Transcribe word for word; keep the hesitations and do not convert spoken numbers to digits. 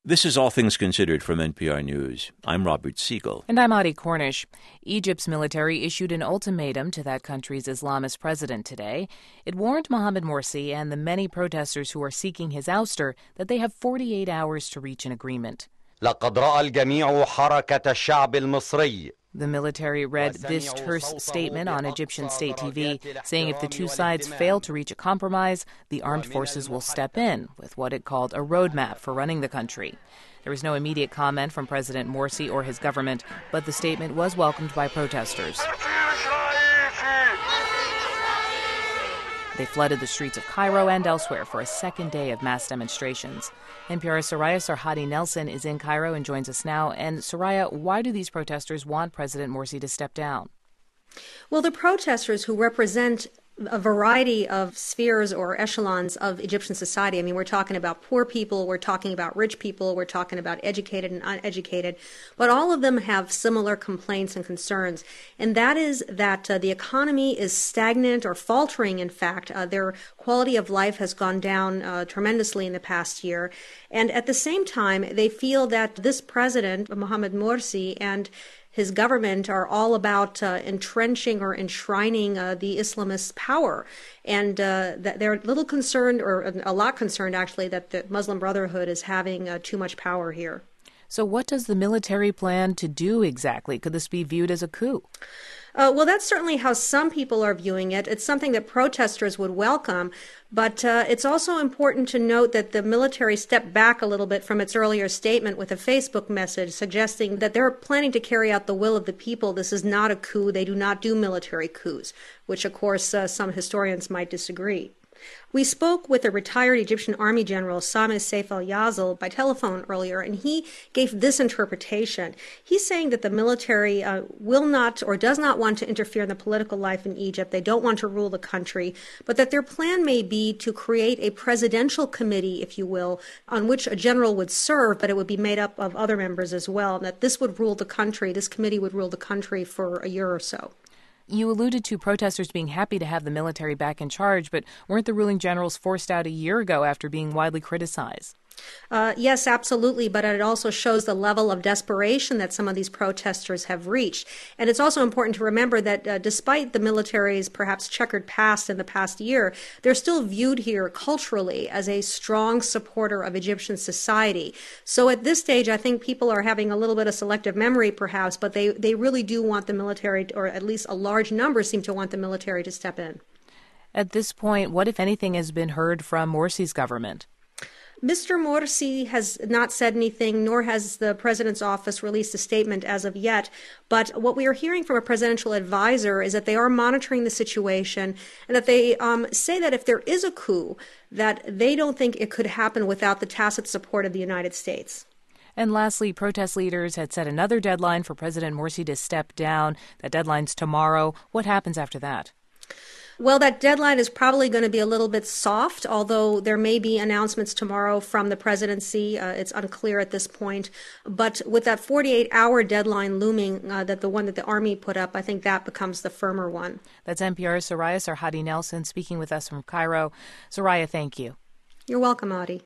This is All Things Considered from N P R News. I'm Robert Siegel. And I'm Adi Cornish. Egypt's military issued an ultimatum to that country's Islamist president today. It warned Mohamed Morsi and the many protesters who are seeking his ouster that they have forty-eight hours to reach an agreement. لقد رأى الجميع حركة الشعب المصري. The military read this terse statement on Egyptian state T V, saying if the two sides fail to reach a compromise, the armed forces will step in with what it called a roadmap for running the country. There was no immediate comment from President Morsi or his government, but the statement was welcomed by protesters. They flooded the streets of Cairo and elsewhere for a second day of mass demonstrations. N P R's Soraya Sarhadi Nelson is in Cairo and joins us now. And Soraya, why do these protesters want President Morsi to step down? Well, the protesters who represent a variety of spheres or echelons of Egyptian society. I mean, we're talking about poor people, we're talking about rich people, we're talking about educated and uneducated, but all of them have similar complaints and concerns, and that is that uh, the economy is stagnant or faltering, in fact. Uh, their quality of life has gone down uh, tremendously in the past year, and at the same time, they feel that this president, Mohamed Morsi, and his government are all about uh, entrenching or enshrining uh, the Islamist power. And uh, that they're a little concerned, or a lot concerned actually, that the Muslim Brotherhood is having uh, too much power here. So what does the military plan to do exactly? Could this be viewed as a coup? Uh, well, that's certainly how some people are viewing it. It's something that protesters would welcome, but uh, it's also important to note that the military stepped back a little bit from its earlier statement with a Facebook message suggesting that they're planning to carry out the will of the people. This is not a coup. They do not do military coups, which, of course, uh, some historians might disagree. We spoke with a retired Egyptian Army General, Sameh Saif al-Yazil, by telephone earlier, and he gave this interpretation. He's saying that the military uh, will not or does not want to interfere in the political life in Egypt. They don't want to rule the country, but that their plan may be to create a presidential committee, if you will, on which a general would serve, but it would be made up of other members as well, and that this would rule the country, this committee would rule the country for a year or so. You alluded to protesters being happy to have the military back in charge, but weren't the ruling generals forced out a year ago after being widely criticized? Uh, yes, absolutely, but it also shows the level of desperation that some of these protesters have reached. And it's also important to remember that uh, despite the military's perhaps checkered past in the past year, they're still viewed here culturally as a strong supporter of Egyptian society. So at this stage, I think people are having a little bit of selective memory perhaps, but they, they really do want the military, or at least a large number seem to want the military to step in. At this point, what, if anything, has been heard from Morsi's government? Mister Morsi has not said anything, nor has the president's office released a statement as of yet. But what we are hearing from a presidential advisor is that they are monitoring the situation, and that they um, say that if there is a coup, that they don't think it could happen without the tacit support of the United States. And lastly, protest leaders had set another deadline for President Morsi to step down. That deadline's tomorrow. What happens after that? Well, that deadline is probably going to be a little bit soft, although there may be announcements tomorrow from the presidency. Uh, it's unclear at this point. But with that forty-eight hour deadline looming, uh, that the one that the Army put up, I think that becomes the firmer one. That's N P R's Soraya Sarhadi Nelson speaking with us from Cairo. Soraya, thank you. You're welcome, Adi.